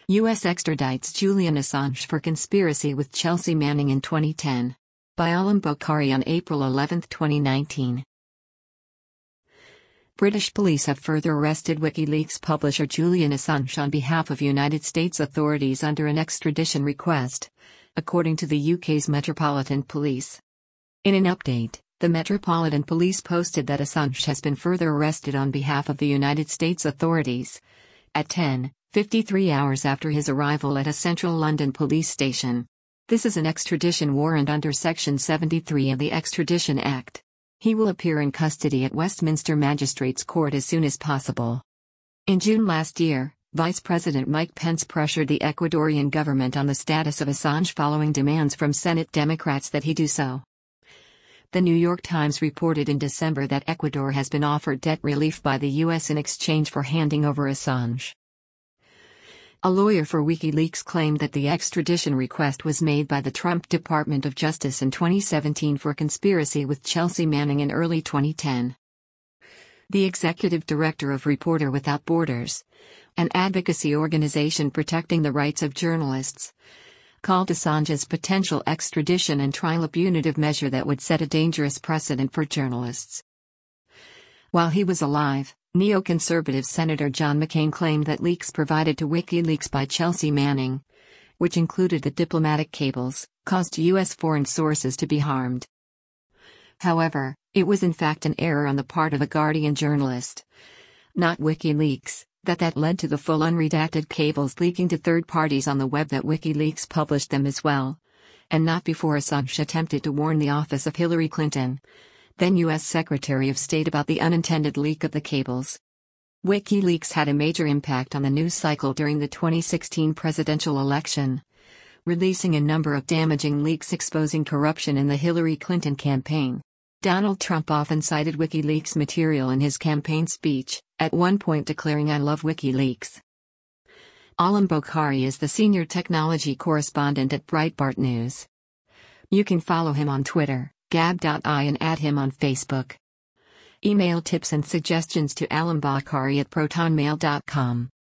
U.S. extradites Julian Assange for conspiracy with Chelsea Manning in 2010. By Alam Bokhari on April 11, 2019. British police have further arrested WikiLeaks publisher Julian Assange on behalf of United States authorities under an extradition request, according to the UK's Metropolitan Police. In an update, the Metropolitan Police posted that Assange has been further arrested on behalf of the United States authorities at 10:53 hours after his arrival at a central London police station. This is an extradition warrant under Section 73 of the Extradition Act. He will appear in custody at Westminster Magistrates Court as soon as possible. In June last year, Vice President Mike Pence pressured the Ecuadorian government on the status of Assange following demands from Senate Democrats that he do so. The New York Times reported in December that Ecuador has been offered debt relief by the U.S. in exchange for handing over Assange. A lawyer for WikiLeaks claimed that the extradition request was made by the Trump Department of Justice in 2017 for conspiracy with Chelsea Manning in early 2010. The executive director of Reporter Without Borders, an advocacy organization protecting the rights of journalists, called Assange's potential extradition and trial a punitive measure that would set a dangerous precedent for journalists. While he was alive, neoconservative Senator John McCain claimed that leaks provided to WikiLeaks by Chelsea Manning, which included the diplomatic cables, caused U.S. foreign sources to be harmed. However, it was in fact an error on the part of a Guardian journalist, not WikiLeaks, that led to the full unredacted cables leaking to third parties on the web that WikiLeaks published them as well, and not before Assange attempted to warn the office of Hillary Clinton, then U.S. Secretary of State, about the unintended leak of the cables. WikiLeaks had a major impact on the news cycle during the 2016 presidential election, releasing a number of damaging leaks exposing corruption in the Hillary Clinton campaign. Donald Trump often cited WikiLeaks material in his campaign speech, at one point declaring "I love WikiLeaks." Alam Bokhari is the senior technology correspondent at Breitbart News. You can follow him on Twitter, gab.i, and add him on Facebook. Email tips and suggestions to alambokhari@protonmail.com.